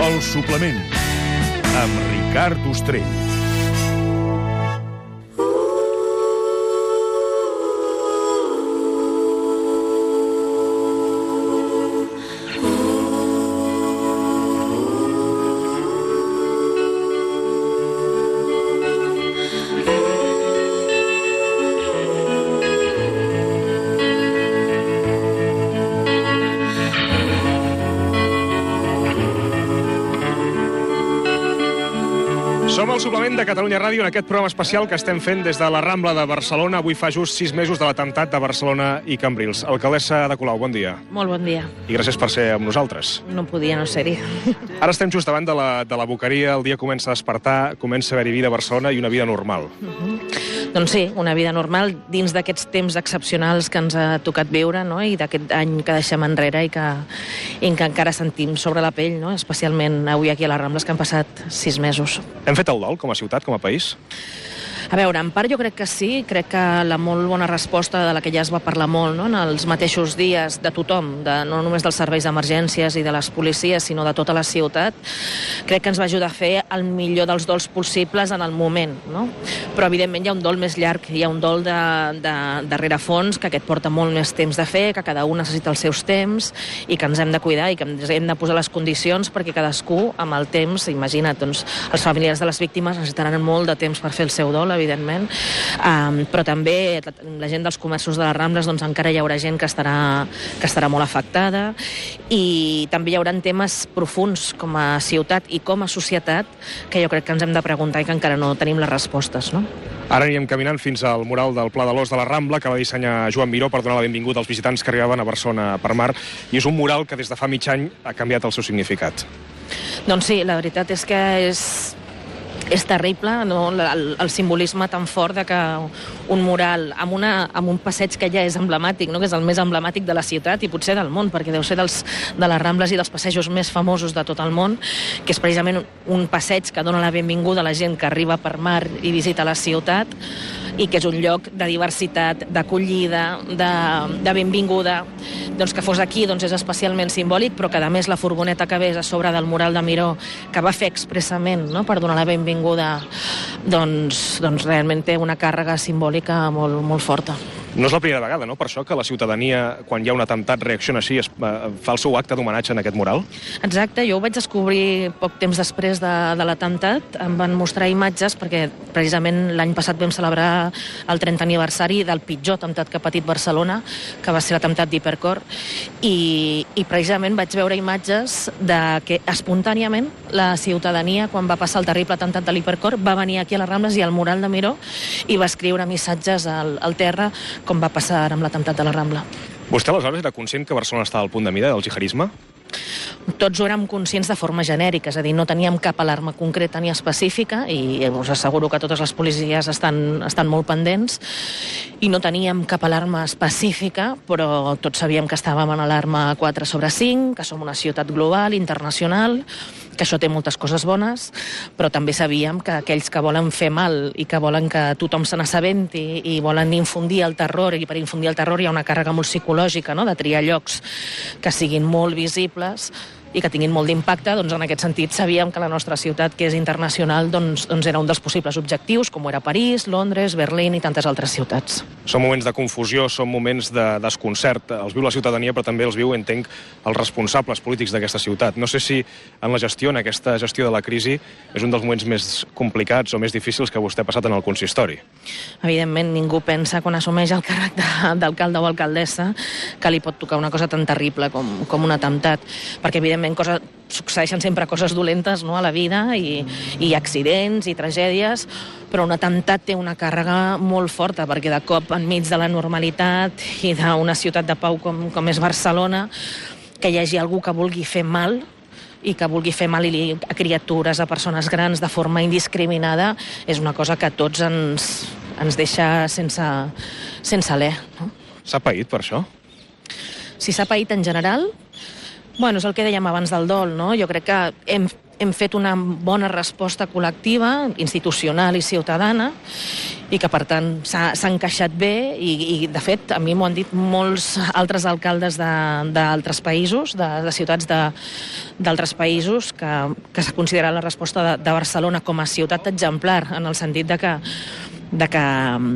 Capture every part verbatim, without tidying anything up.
El suplement amb Ricard Ostrell. Som al suplement de Catalunya Ràdio en aquest programa especial que estem fent des de la Rambla de Barcelona. Avui fa just sis mesos de l'atemptat de Barcelona i Cambrils. Alcaldessa Ada Colau, bon dia. Molt bon dia. I gràcies per ser amb nosaltres. No podia no ser-hi. Ara estem just davant de la, de la Boqueria, el dia comença a despertar, comença a haver-hi vida a Barcelona i una vida normal. Uh-huh. Doncs sí, una vida normal dins d'aquests temps excepcionals que ens ha tocat viure, no? I d'aquest any que deixem enrere i que, i que encara sentim sobre la pell, no? Especialment avui aquí a les Rambles, que han passat sis mesos. Hem fet el dol com a ciutat, com a país? A veure, en part jo crec que sí, crec que la molt bona resposta de la que ja es va parlar molt, no? En els mateixos dies de tothom, de, no només dels serveis d'emergències i de les policies, sinó de tota la ciutat, crec que ens va ajudar a fer el millor dels dols possibles en el moment, no? Però evidentment hi ha un dol més llarg, hi ha un dol de, de, de rerefons, que aquest porta molt més temps de fer, que cada un necessita els seus temps i que ens hem de cuidar i que ens hem de posar les condicions perquè cadascú, amb el temps, imagina't, doncs, els familiars de les víctimes necessitaran molt de temps per fer el seu dol, evidentment, um, però també la gent dels comerços de les Rambles, doncs encara hi haurà gent que estarà, que estarà molt afectada, i també hi haurà temes profuns com a ciutat i com a societat que jo crec que ens hem de preguntar i que encara no tenim les respostes, no? Ara anirem caminant fins al mural del Pla de l'Os de la Rambla, que va dissenyar Joan Miró per donar la benvinguda als visitants que arribaven a Barcelona per mar, i és un mural que des de fa mig any ha canviat el seu significat. Doncs sí, la veritat és que és... És terrible, no? el, el simbolisme tan fort de que un mural amb, una, amb un passeig que ja és emblemàtic, no? Que és el més emblemàtic de la ciutat i potser del món, perquè deu ser dels, de les Rambles i dels passejos més famosos de tot el món, que és precisament un passeig que dona la benvinguda a la gent que arriba per mar i visita la ciutat, i que és un lloc de diversitat, d'acollida, de, de benvinguda. Doncs que fos aquí doncs és especialment simbòlic, però que a més la furgoneta que ves a sobre del mural de Miró, que va fer expressament, no?, per donar la benvinguda, doncs, doncs realment té una càrrega simbòlica molt, molt forta. No és la primera vegada, no?, per això que la ciutadania, quan hi ha un atemptat, reacciona així, es, eh, fa el seu acte d'homenatge en aquest mural? Exacte, jo ho vaig descobrir poc temps després de, de l'atemptat. Em van mostrar imatges, perquè precisament l'any passat vam celebrar el trentè aniversari del pitjor atemptat que ha patit Barcelona, que va ser l'atemptat d'Hipercor, i, i precisament vaig veure imatges de que espontàniament la ciutadania, quan va passar el terrible atemptat de l'Hipercor, va venir aquí a les Rambles i al mural de Miró i va escriure missatges al, al terra, com va passar amb l'atemptat de la Rambla. Vostè aleshores era conscient que Barcelona estava al punt de mira del gihadisme? Tots érem conscients de forma genèrica, és a dir, no teníem cap alarma concreta ni específica, i us asseguro que totes les policies estan, estan molt pendents, i no teníem cap alarma específica, però tots sabíem que estàvem en alarma quatre sobre cinc, que som una ciutat global, internacional, que això té moltes coses bones, però també sabíem que aquells que volen fer mal i que volen que tothom se n'assabenti i volen infundir el terror, i per infundir el terror hi ha una càrrega molt psicològica, no?, de triar llocs que siguin molt visibles i que tinguin molt d'impacte, doncs en aquest sentit sabíem que la nostra ciutat, que és internacional, doncs, doncs era un dels possibles objectius, com ho era París, Londres, Berlín i tantes altres ciutats. Són moments de confusió, són moments de desconcert. Els viu la ciutadania, però també els viu, entenc, els responsables polítics d'aquesta ciutat. No sé si en la gestió, en aquesta gestió de la crisi, és un dels moments més complicats o més difícils que vostè ha passat en el consistori. Evidentment, ningú pensa, quan assumeix el càrrec d'alcalde o alcaldessa, que li pot tocar una cosa tan terrible com, com un atemptat, perquè evidentment Cosa, succeeixen sempre coses dolentes, no?, a la vida, i, i accidents i tragèdies, però un atemptat té una càrrega molt forta, perquè de cop, enmig de la normalitat i d'una ciutat de pau com, com és Barcelona, que hi hagi algú que vulgui fer mal, i que vulgui fer mal a criatures, a persones grans, de forma indiscriminada, és una cosa que a tots ens, ens deixa sense, sense alè, no? S'ha paït per això? Si s'ha paït en general... Bueno, és el que dèiem abans del dol, no? Jo crec que hem, hem fet una bona resposta col·lectiva, institucional i ciutadana, i que, per tant, s'ha encaixat bé i, i, de fet, a mi m'ho han dit molts altres alcaldes d'altres països, de, de ciutats d'altres països, que, que s'ha considerat la resposta de, de Barcelona com a ciutat exemplar, en el sentit de que de que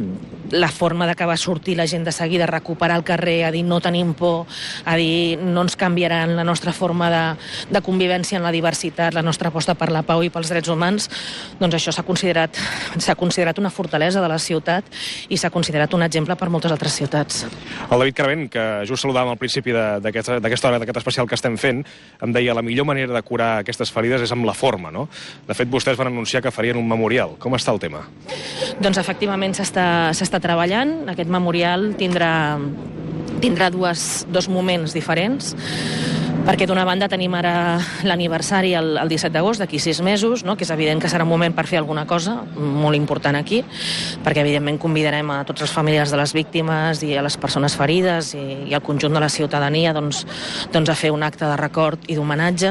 la forma de que va sortir la gent de seguida a recuperar el carrer, a dir no tenim por, a dir no ens canviaran la nostra forma de, de convivència en la diversitat, la nostra aposta per la pau i pels drets humans, doncs això s'ha considerat, s'ha considerat una fortalesa de la ciutat i s'ha considerat un exemple per moltes altres ciutats. El David Carabén, que just saludàvem al principi d'aquesta hora, d'aquest especial que estem fent, em deia la millor manera de curar aquestes ferides és amb la forma, no? De fet, vostès van anunciar que farien un memorial. Com està el tema? Doncs efectivament s'està treballant. Aquest memorial tindrà, tindrà dues, dos moments diferents, perquè d'una banda tenim ara l'aniversari el, el disset d'agost, d'aquí sis mesos, no? Que és evident que serà un moment per fer alguna cosa molt important aquí, perquè evidentment convidarem a tots els familiars de les víctimes i a les persones ferides i, i al conjunt de la ciutadania doncs, doncs a fer un acte de record i d'homenatge,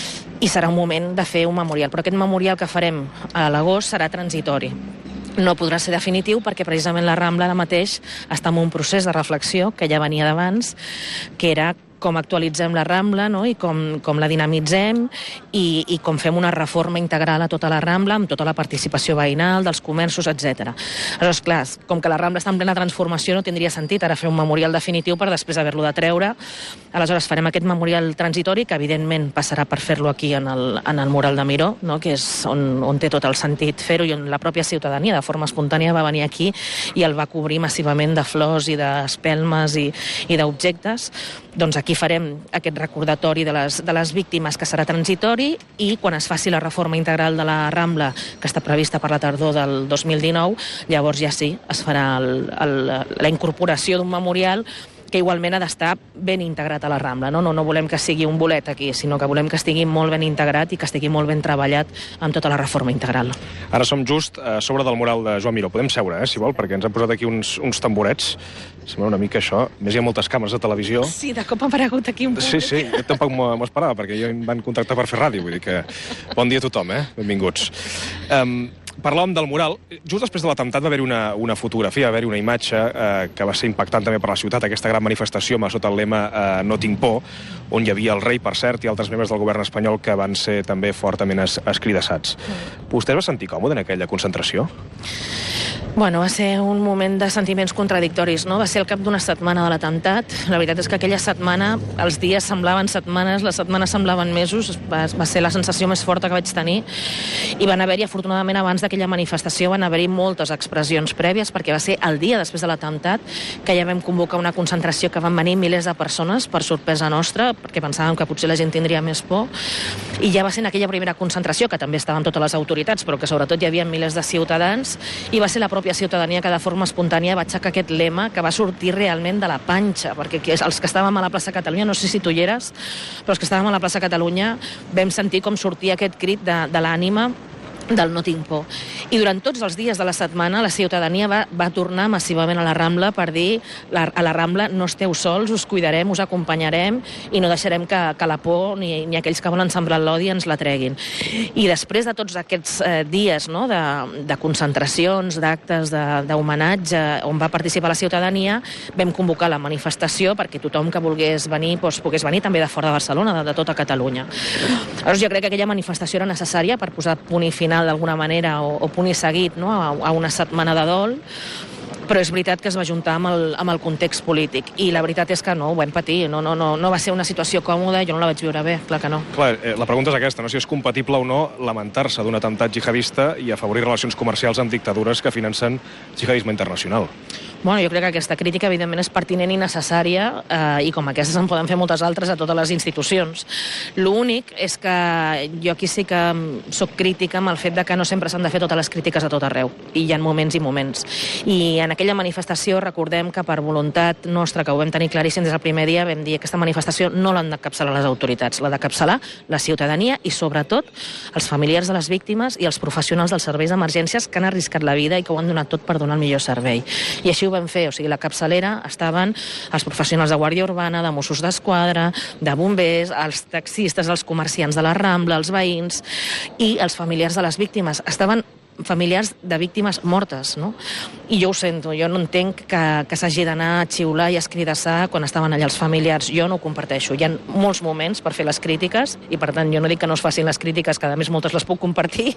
i serà un moment de fer un memorial. Però aquest memorial que farem a l'agost serà transitori. No podrà ser definitiu perquè precisament la Rambla ara mateix està en un procés de reflexió que ja venia d'abans, que era com actualitzem la Rambla, no? I com, com la dinamitzem i, i com fem una reforma integral a tota la Rambla amb tota la participació veïnal, dels comerços, etcètera. Aleshores, clar, com que la Rambla està en plena transformació, no tindria sentit ara fer un memorial definitiu per després haver-lo de treure. Aleshores farem aquest memorial transitori, que evidentment passarà per fer-lo aquí en el, en el mural de Miró, no? Que és on, on té tot el sentit fer-ho, i on la pròpia ciutadania de forma espontània va venir aquí i el va cobrir massivament de flors i d'espelmes i, i d'objectes. Doncs aquí farem aquest recordatori de les, de les víctimes, que serà transitori, i quan es faci la reforma integral de la Rambla, que està prevista per la tardor del dos mil dinou, llavors ja sí, es farà el, el, la incorporació d'un memorial que igualment ha d'estar ben integrat a la Rambla. No? No, no volem que sigui un bolet aquí, sinó que volem que estigui molt ben integrat i que estigui molt ben treballat amb tota la reforma integral. Ara som just a sobre del mural de Joan Miró. Podem seure, eh, si vol, perquè ens han posat aquí uns, uns tamborets. Sembla una mica això. A més, hi ha moltes càmeres de televisió. Sí, de cop ha aparegut aquí un públic. Sí, sí, jo tampoc m'ho esperava, perquè jo em van contactar per fer ràdio. Vull dir que bon dia a tothom, eh? Benvinguts. Um, Parlàvem del mural. Just després de l'atemptat va haver-hi una, una fotografia, va haver-hi una imatge eh, que va ser impactant també per la ciutat, aquesta gran manifestació sota el lema eh, No tinc por, on hi havia el rei, per cert, i altres membres del govern espanyol que van ser també fortament es, escridassats. Mm. Vostè es va sentir còmode en aquella concentració? Bueno, va ser un moment de sentiments contradictoris, no? Va ser al cap d'una setmana de l'atemptat. La veritat és que aquella setmana, els dies semblaven setmanes, les setmanes semblaven mesos, va, va ser la sensació més forta que vaig tenir, i van haver-hi, afortunadament, abans d'aquella manifestació, van haver-hi moltes expressions prèvies, perquè va ser el dia després de l'atemptat que ja vam convocar una concentració que van venir milers de persones, per sorpresa nostra, perquè pensàvem que potser la gent tindria més por, i ja va ser en aquella primera concentració, que també estaven totes les autoritats, però que sobretot hi havia milers de ciutadans, i va ser la pròpia ciutadania que de forma espontània va aixecar aquest lema que va sortir realment de la panxa, perquè els que estàvem a la plaça Catalunya, no sé si tu hi eres, però els que estàvem a la plaça Catalunya vam sentir com sortia aquest crit de, de l'ànima del no tinc por. I durant tots els dies de la setmana la ciutadania va, va tornar massivament a la Rambla per dir la, a la Rambla no esteu sols, us cuidarem, us acompanyarem i no deixarem que, que la por ni, ni aquells que volen sembrar l'odi ens la treguin. I després de tots aquests eh, dies, no, de, de concentracions, d'actes d'homenatge on va participar la ciutadania, vam convocar la manifestació perquè tothom que volgués venir doncs, pogués venir també de fora de Barcelona, de, de tota Catalunya. Llavors jo crec que aquella manifestació era necessària per posar punt i final d'alguna manera, o, o punt i seguit, no? a, a una setmana de dol, però és veritat que es va juntar amb el, amb el context polític, i la veritat és que no, ho vam patir, no, no, no, no va ser una situació còmoda, jo no la vaig viure bé, clar que no. Clar, eh, la pregunta és aquesta, no? Si és compatible o no lamentar-se d'un atemptat jihadista i afavorir relacions comercials amb dictadures que financen jihadisme internacional. Bueno, jo crec que aquesta crítica, evidentment, és pertinent i necessària, eh, i com aquestes en poden fer moltes altres a totes les institucions. L'únic és que jo aquí sí que soc crítica amb el fet de que no sempre s'han de fer totes les crítiques a tot arreu, i hi ha moments i moments. I en aquella manifestació, recordem que per voluntat nostra, que ho vam tenir claríssim des del primer dia, vam dir que aquesta manifestació no l'han d'encapçalar les autoritats, l'ha d'encapçalar la ciutadania i, sobretot, els familiars de les víctimes i els professionals dels serveis d'emergències que han arriscat la vida i que ho han donat tot per donar el millor servei. I així ho vam fer, o sigui, la capçalera estaven els professionals de Guàrdia Urbana, de Mossos d'Esquadra, de bombers, els taxistes, els comerciants de la Rambla, els veïns i els familiars de les víctimes. Estaven familiars de víctimes mortes, no? I jo ho sento, jo no entenc que, que s'hagi d'anar a xiular i a escridassar quan estaven allà els familiars. Jo no ho comparteixo. Hi ha molts moments per fer les crítiques i, per tant, jo no dic que no es facin les crítiques, que a més moltes les puc compartir,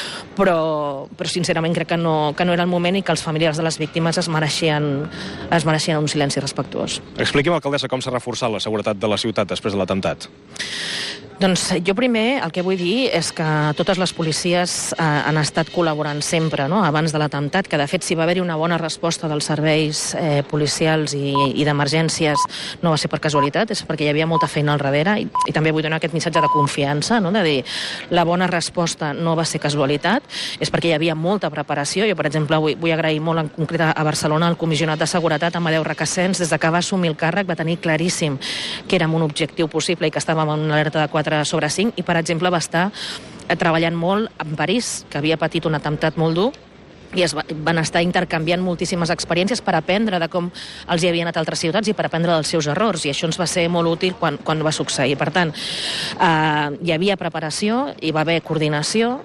però, però sincerament crec que no, que no era el moment i que els familiars de les víctimes es mereixien, es mereixien un silenci respectuós. Expliqui'm, alcaldessa, com s'ha reforçat la seguretat de la ciutat després de l'atemptat. Doncs jo primer el que vull dir és que totes les policies eh, han estat col·laborant sempre, no?, abans de l'atemptat, que de fet si va haver-hi una bona resposta dels serveis eh, policials i, i d'emergències no va ser per casualitat, és perquè hi havia molta feina al darrere i, i també vull donar aquest missatge de confiança, no?, de dir la bona resposta no va ser casualitat, és perquè hi havia molta preparació. Jo, per exemple, vull, vull agrair molt en concret a Barcelona el comissionat de seguretat, Amadeu Requesens, des de que va assumir el càrrec va tenir claríssim que érem un objectiu possible i que estàvem en una alerta de quatre sobre cinc i, per exemple, va estar treballant molt en París, que havia patit un atemptat molt dur, i es va, van estar intercanviant moltíssimes experiències per aprendre de com els hi havia anat a altres ciutats i per aprendre dels seus errors, i això ens va ser molt útil quan, quan va succeir. Per tant, eh, hi havia preparació, hi va haver coordinació,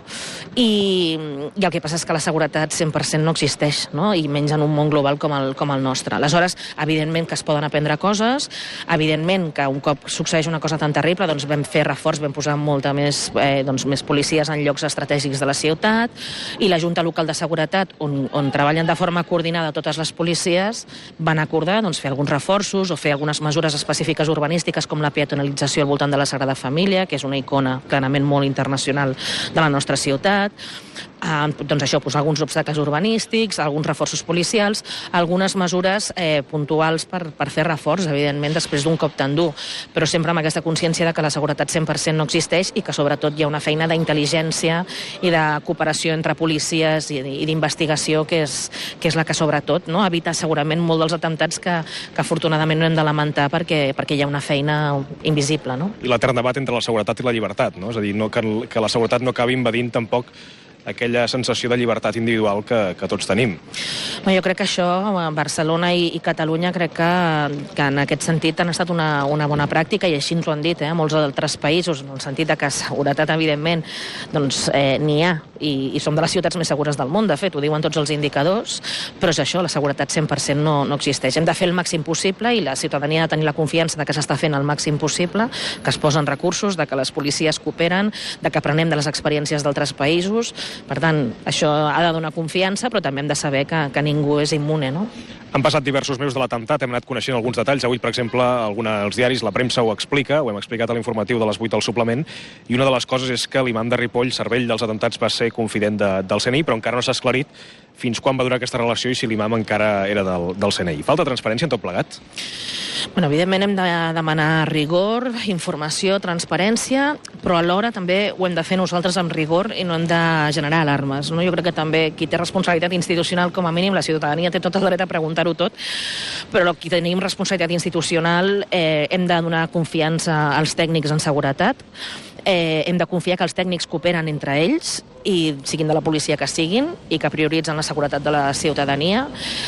i, i el que passa és que la seguretat cent per cent no existeix, no?, i menys en un món global com el, com el nostre. Aleshores, evidentment que es poden aprendre coses, evidentment que un cop succeeix una cosa tan terrible, doncs vam fer reforç, vam posar molta més, eh, doncs, més policies en llocs estratègics de la ciutat, i la Junta Local de Seguretat, On, on treballen de forma coordinada totes les policies, van acordar doncs, fer alguns reforços o fer algunes mesures específiques urbanístiques com la peatonalització al voltant de la Sagrada Família, que és una icona clarament molt internacional de la nostra ciutat. Uh, doncs això, posar alguns obstacles urbanístics, alguns reforços policials, algunes mesures eh, puntuals per, per fer reforç, evidentment, després d'un cop tan dur, però sempre amb aquesta consciència de que la seguretat cent per cent no existeix i que sobretot hi ha una feina d'intel·ligència i de cooperació entre policies i, i d'investigació que és, que és la que sobretot, no?, evita segurament molt dels atemptats que, que afortunadament no hem de lamentar perquè, perquè hi ha una feina invisible, no? I l'etern debat entre la seguretat i la llibertat, no? És a dir, no, que, que la seguretat no acabi invadint tampoc aquella sensació de llibertat individual que, que tots tenim. No, jo crec que això, a Barcelona i, i Catalunya, crec que, que en aquest sentit han estat una, una bona pràctica, i així ens ho han dit, eh, molts altres països, en el sentit de que seguretat, evidentment, doncs eh, n'hi ha, i, i som de les ciutats més segures del món, de fet, ho diuen tots els indicadors, però és això, la seguretat cent per cent no, no existeix. Hem de fer el màxim possible i la ciutadania ha de tenir la confiança de que s'està fent el màxim possible, que es posen recursos, de que les policies cooperen, de que aprenem de les experiències d'altres països. Per tant, això ha de donar confiança, però també hem de saber que, que ningú és immune, no? Han passat diversos mesos de l'atemptat, hem anat coneixent alguns detalls. Avui, per exemple, alguna dels diaris, la premsa ho explica, ho hem explicat a l'informatiu de les vuit al suplement, i una de les coses és que l'imam de Ripoll, cervell dels atemptats, va ser confident de, del C N I, però encara no s'ha esclarit fins quan va durar aquesta relació i si l'imam encara era del, del C N I. Falta transparència en tot plegat? Bueno, evidentment hem de demanar rigor, informació, transparència, però alhora també ho hem de fer nosaltres amb rigor i no hem de generar alarmes, no? Jo crec que també qui té responsabilitat institucional, com a mínim, la ciutadania té tot el dret a preguntar-ho tot, però qui tenim responsabilitat institucional eh, hem de donar confiança als tècnics en seguretat, eh, hem de confiar que els tècnics cooperen entre ells, i siguin de la policia que siguin, i que prioritzen la seguretat de la ciutadania,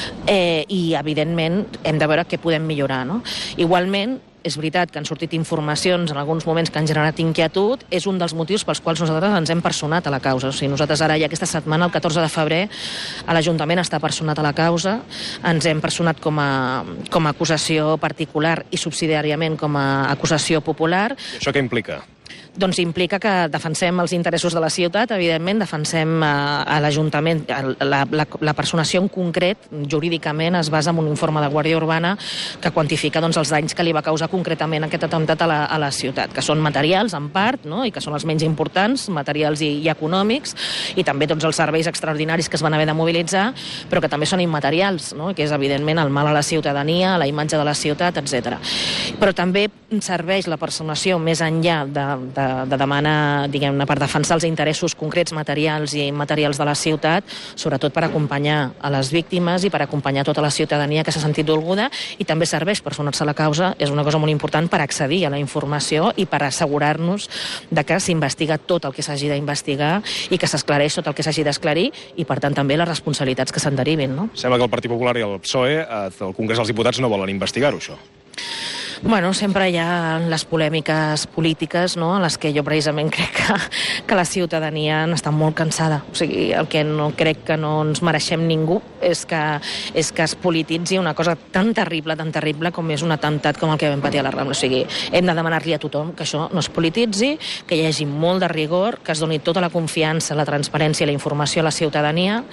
eh, i evidentment hem de veure què podem millorar, no? Igualment, és veritat que han sortit informacions en alguns moments que han generat inquietud, és un dels motius pels quals nosaltres ens hem personat a la causa. O sigui, nosaltres ara ja aquesta setmana, el catorze de febrer, a l'Ajuntament està personat a la causa, ens hem personat com a, com a acusació particular i subsidiàriament com a acusació popular. I això què implica? Doncs implica que defensem els interessos de la ciutat, evidentment, defensem a, a l'Ajuntament. La, la, la personació en concret, jurídicament, es basa en un informe de Guàrdia Urbana que quantifica doncs, els danys que li va causar concretament aquest atemptat a la, a la ciutat, que són materials, en part, no?, i que són els menys importants, materials i, i econòmics, i també tots els serveis extraordinaris que es van haver de mobilitzar, però que també són immaterials, no?, que és, evidentment, el mal a la ciutadania, a la imatge de la ciutat, etcètera. Però també serveix la personació més enllà de, de de, de demanar, diguem-ne, per defensar els interessos concrets materials i immaterials de la ciutat, sobretot per acompanyar a les víctimes i per acompanyar tota la ciutadania que s'ha sentit dolguda, i també serveix per sonar-se la causa, és una cosa molt important per accedir a la informació i per assegurar-nos de que s'investiga tot el que s'hagi d'investigar i que s'esclareix tot el que s'hagi d'esclarir i, per tant, també les responsabilitats que se'n derivin, no? Sembla que el Partit Popular i el P S O E, el Congrés dels Diputats, no volen investigar-ho, això. Bueno, sempre hi ha les polèmiques polítiques, no?, en les que jo precisament crec que, que la ciutadania n'està molt cansada. O sigui, el que no crec que no ens mereixem ningú és que, és que es polititzi una cosa tan terrible, tan terrible com és un atemptat com el que vam patir a la Rambla. O sigui, hem de demanar-li a tothom que això no es polititzi, que hi hagi molt de rigor, que es doni tota la confiança, la transparència i la informació a la ciutadania,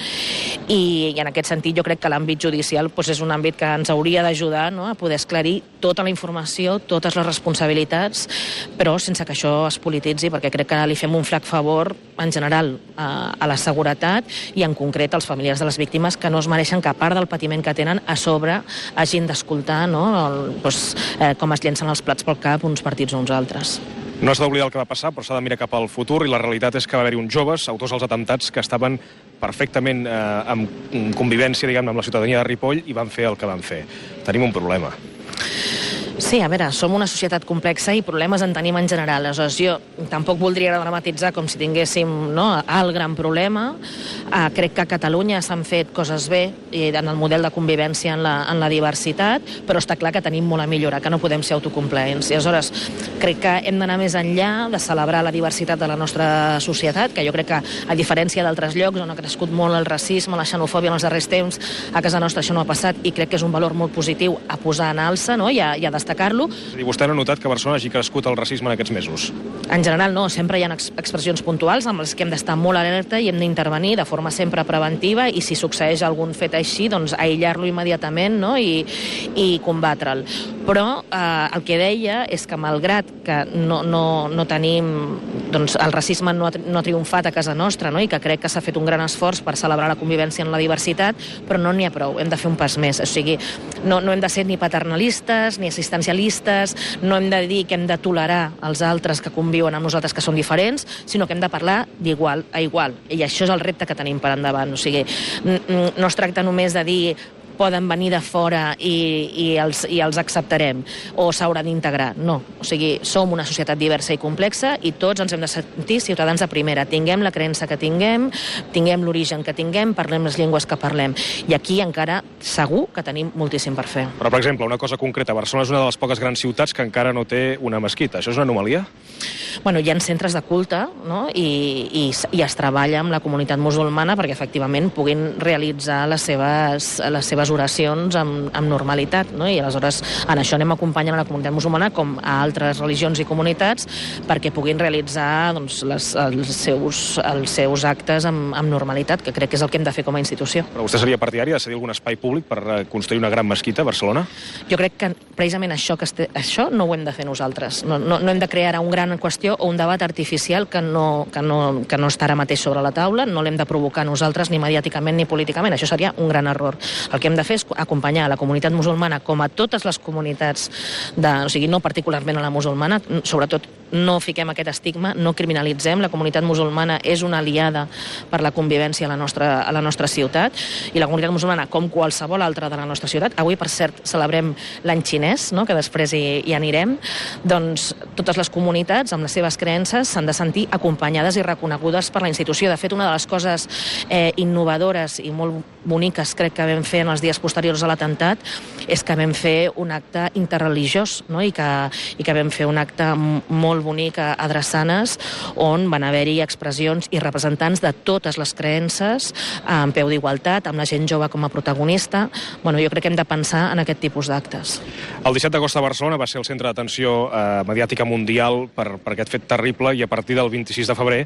i, i en aquest sentit jo crec que l'àmbit judicial doncs, és un àmbit que ens hauria d'ajudar, no?, a poder esclarir tota la informació, totes les responsabilitats, però sense que això es polititzi, perquè crec que li fem un flac favor en general a, a la seguretat i en concret als familiars de les víctimes, que no es mereixen que a part del patiment que tenen a sobre hagin d'escoltar, no?, el, doncs, eh, com es llencen els plats pel cap uns partits o uns altres. No s'ha d'oblidar el que va passar, però s'ha de mirar cap al futur, i la realitat és que va haver-hi uns joves, autors dels atemptats, que estaven perfectament eh, en convivència, diguem-ne, amb la ciutadania de Ripoll i van fer el que van fer. Tenim un problema. Sí, a veure, som una societat complexa i problemes en tenim en general. Aleshores, jo tampoc voldria dramatitzar com si tinguéssim, no, el gran problema. Uh, crec que a Catalunya s'han fet coses bé en el model de convivència en la, en la diversitat, però està clar que tenim molt a millorar, que no podem ser autocomplaents. I aleshores, crec que hem d'anar més enllà de celebrar la diversitat de la nostra societat, que jo crec que, a diferència d'altres llocs on ha crescut molt el racisme, la xenofòbia en els darrers temps, a casa nostra això no ha passat, i crec que és un valor molt positiu a posar en alça, no?, i a, i a destacar-lo. És a dir, vostè no ha notat que a Barcelona hagi crescut el racisme en aquests mesos? En general no, sempre hi ha ex expressions puntuals amb les que hem d'estar molt alerta i hem d'intervenir de forma sempre preventiva, i si succeeix algun fet així, doncs aïllar-lo immediatament, no?, i, i combatre'l. Però eh, el que deia és que malgrat que no, no, no tenim, doncs el racisme no ha, no ha triomfat a casa nostra, no?, i que crec que s'ha fet un gran esforç per celebrar la convivència en la diversitat, però no n'hi ha prou, hem de fer un pas més. O sigui, no, no hem de ser ni paternalistes ni assistencialistes, no hem de dir que hem de tolerar els altres que conviuen amb nosaltres que són diferents, sinó que hem de parlar d'igual a igual, i això és el repte que tenim per endavant. O sigui, no es tracta només de dir poden venir de fora i, i, els, i els acceptarem, o s'hauran d'integrar. No. O sigui, som una societat diversa i complexa i tots ens hem de sentir ciutadans de primera. Tinguem la creença que tinguem, tinguem l'origen que tinguem, parlem les llengües que parlem. I aquí encara segur que tenim moltíssim per fer. Però, per exemple, una cosa concreta, Barcelona és una de les poques grans ciutats que encara no té una mesquita. Això és una anomalia? Bueno, hi ha centres de culte, no?, i, i, i es treballa amb la comunitat musulmana perquè efectivament puguin realitzar les seves, les seves oracions amb, amb normalitat, no?, i aleshores en això anem acompanyant a la comunitat musulmana com a altres religions i comunitats perquè puguin realitzar, doncs, les, els, seus, els seus actes amb, amb normalitat, que crec que és el que hem de fer com a institució. Però vostè seria partidari de cedir algun espai públic per construir una gran mesquita a Barcelona? Jo crec que precisament això, que este, això no ho hem de fer nosaltres. No, no, no hem de crear un gran qüestió o un debat artificial que no, que no, que no està ara mateix sobre la taula, no l'hem de provocar nosaltres ni mediàticament ni políticament. Això seria un gran error. El que hem de fer és acompanyar a la comunitat musulmana, com a totes les comunitats, de, o sigui, no particularment a la musulmana, sobretot no fiquem aquest estigma, no criminalitzem. La comunitat musulmana és una aliada per la convivència a la nostra, a la nostra ciutat, i la comunitat musulmana, com qualsevol altra de la nostra ciutat, avui, per cert, celebrem l'any xinès, no?, que després hi, hi anirem, doncs totes les comunitats, amb les seves creences, s'han de sentir acompanyades i reconegudes per la institució. De fet, una de les coses eh, innovadores i molt boniques, crec que vam fer en els dies posteriors a l'atemptat, és que vam fer un acte interreligiós, no?, i, que, i que vam fer un acte molt bonic a Drassanes, on van haver-hi expressions i representants de totes les creences en peu d'igualtat, amb la gent jove com a protagonista. Bueno, jo crec que hem de pensar en aquest tipus d'actes. El disset d'agost a Barcelona va ser el centre d'atenció eh, mediàtica mundial per, per aquest fet terrible, i a partir del vint-i-sis de febrer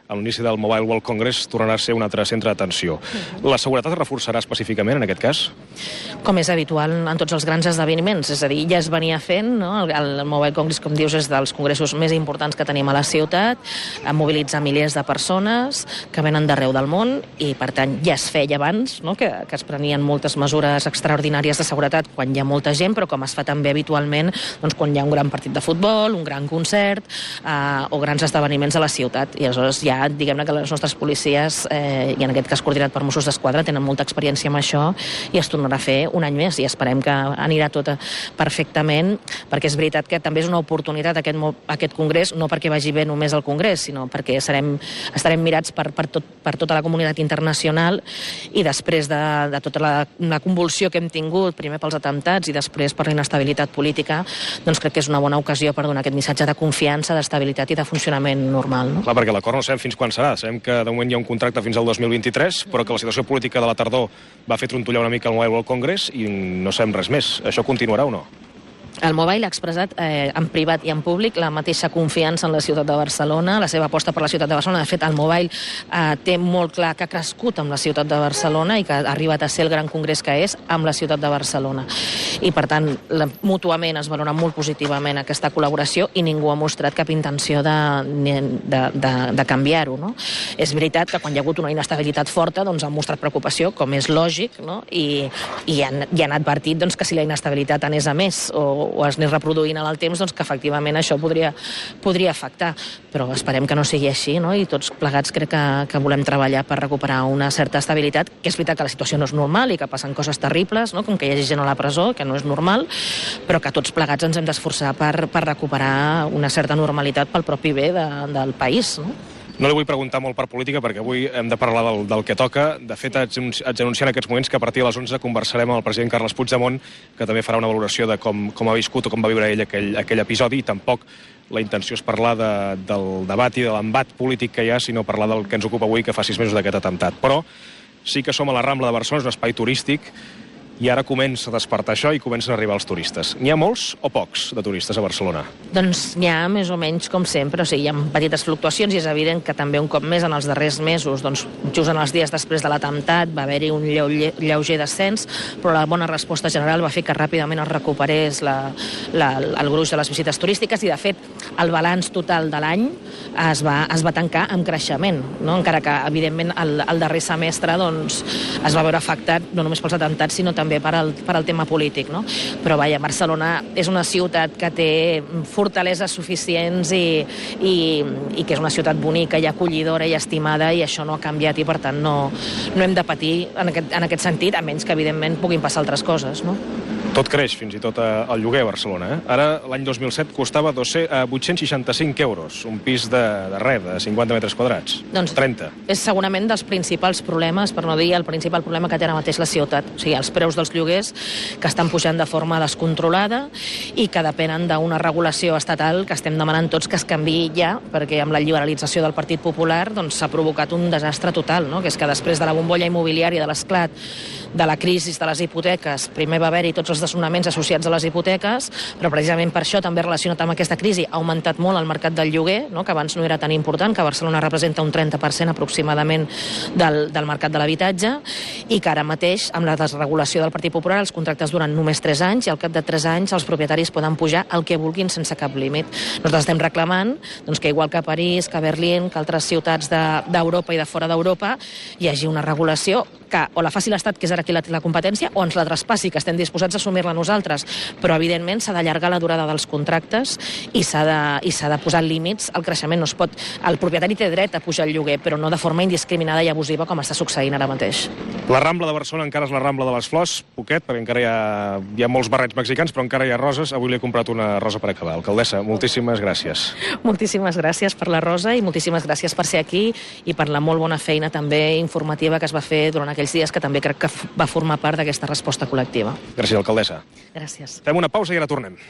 a l'inici del Mobile World Congress tornarà a ser un altre centre d'atenció. La seguretat es reforçarà específicament en aquest cas? Com és habitual en tots els grans esdeveniments, és a dir, ja es venia fent, no? El, el Mobile Congress, com dius, és dels congressos més importants que tenim a la ciutat, mobilitza milers de persones que venen d'arreu del món i, per tant, ja es feia abans, no? que, que es prenien moltes mesures extraordinàries de seguretat quan hi ha molta gent, però com es fa també habitualment doncs, quan hi ha un gran partit de futbol, un gran concert eh, o grans esdeveniments a la ciutat. I aleshores ja, diguem-ne que les nostres policies, eh, i en aquest cas coordinat per Mossos d'Esquadra, tenen molta experiència amb això i es tornarà a fer un any més i esperem que anirà tot perfectament, perquè és veritat que també és una oportunitat aquest, aquest congrés, no perquè vagi bé només el congrés, sinó perquè serem, estarem mirats per, per, tot, per tota la comunitat internacional i després de, de tota la, la convulsió que hem tingut, primer pels atemptats i després per la inestabilitat política, doncs crec que és una bona ocasió per donar aquest missatge de confiança, d'estabilitat i de funcionament normal. No? Clar, perquè l'acord no sabem fins quan serà. Sabem que de moment hi ha un contracte fins al dos mil vint-i-tres, però que la situació política de la tardor va fer trontollar una mica el Mobile World Congress i no sabem res més. Això continuarà o no? El Mobile ha expressat eh, en privat i en públic la mateixa confiança en la ciutat de Barcelona, la seva aposta per la ciutat de Barcelona. De fet, el Mobile eh, té molt clar que ha crescut amb la ciutat de Barcelona i que ha arribat a ser el gran congrés que és amb la ciutat de Barcelona. I, per tant, la, mútuament es valora molt positivament aquesta col·laboració i ningú ha mostrat cap intenció de, de, de, de canviar-ho. No? És veritat que quan hi ha hagut una inestabilitat forta doncs han mostrat preocupació, com és lògic, no? I, i, han, i han advertit doncs, que si la inestabilitat anés a més o o es anés reproduint en el temps, doncs que efectivament això podria, podria afectar. Però esperem que no sigui així, no? I tots plegats crec que, que volem treballar per recuperar una certa estabilitat, que és veritat que la situació no és normal i que passen coses terribles, no? Com que hi hagi gent a la presó, que no és normal, però que tots plegats ens hem d'esforçar per, per recuperar una certa normalitat pel propi bé de, del país, no? No li vull preguntar molt per política, perquè avui hem de parlar del, del que toca. De fet, haig d'anunciar en aquests moments que a partir de les onze conversarem amb el president Carles Puigdemont, que també farà una valoració de com, com ha viscut o com va viure ell aquell, aquell episodi, i tampoc la intenció és parlar de, del debat i de l'embat polític que hi ha, sinó parlar del que ens ocupa avui, que fa sis mesos d'aquest atemptat. Però sí que som a la Rambla de Barcelona, és un espai turístic, i ara comença a despertar això i comencen a arribar els turistes. N'hi ha molts o pocs de turistes a Barcelona? Doncs n'hi ha més o menys com sempre, o sigui, hi ha petites fluctuacions i és evident que també un cop més en els darrers mesos, doncs just en els dies després de l'atemptat va haver-hi un lleuger, lleuger descens, però la bona resposta general va fer que ràpidament es recuperés la, la, el gruix de les visites turístiques i de fet el balanç total de l'any es va, es va tancar amb creixement, no? Encara que evidentment el, el darrer semestre doncs, es va veure afectat no només pels atemptats sinó també per al, per al tema polític, no? Però vaja, Barcelona és una ciutat que té fortaleses suficients i, i, i que és una ciutat bonica i acollidora i estimada i això no ha canviat i per tant no, no hem de patir en aquest, en aquest sentit, a menys que evidentment puguin passar altres coses, no? Tot creix, fins i tot el lloguer a Barcelona. Eh? Ara, l'any dos mil set, costava vuit-cents seixanta-cinc euros, un pis de, de res, de cinquanta metres quadrats. Doncs trenta. És segurament dels principals problemes, per no dir el principal problema que té ara mateix la ciutat. O sigui, els preus dels lloguers que estan pujant de forma descontrolada i que depenen d'una regulació estatal que estem demanant tots que es canviï ja, perquè amb la liberalització del Partit Popular doncs, s'ha provocat un desastre total, no? Que és que després de la bombolla immobiliària, de l'esclat, de la crisi de les hipoteques, primer va haver-hi tots els desnonaments associats a les hipoteques, però precisament per això, també relacionat amb aquesta crisi, ha augmentat molt el mercat del lloguer, no? Que abans no era tan important, que Barcelona representa un trenta per cent aproximadament del, del mercat de l'habitatge, i que ara mateix, amb la desregulació del Partit Popular, els contractes duren només tres anys, i al cap de tres anys els propietaris poden pujar el que vulguin sense cap límit. Nosaltres estem reclamant doncs, que igual que a París, que a Berlín, que altres ciutats d'Europa de, i de fora d'Europa, hi hagi una regulació que o la faci l'Estat, que és ara qui la té la competència, o ens la traspassi, que estem disposats a assumir-la nosaltres. Però, evidentment, s'ha d'allargar la durada dels contractes i s'ha de, i s'ha de posar límits al creixement. No es pot... El propietari té dret a pujar el lloguer, però no de forma indiscriminada i abusiva com està succeint ara mateix. La Rambla de Barcelona encara és la Rambla de les Flors, poquet, perquè encara hi ha, hi ha molts barrets mexicans, però encara hi ha roses. Avui li he comprat una rosa per acabar. Alcaldessa, moltíssimes gràcies. Moltíssimes gràcies per la rosa i moltíssimes gràcies per ser aquí i per la molt bona feina també informativa que es va fer durant aquells dies, que també crec que va formar part d'aquesta resposta col·lectiva. Gràcies, alcaldessa. Gràcies. Fem una pausa i ara tornem.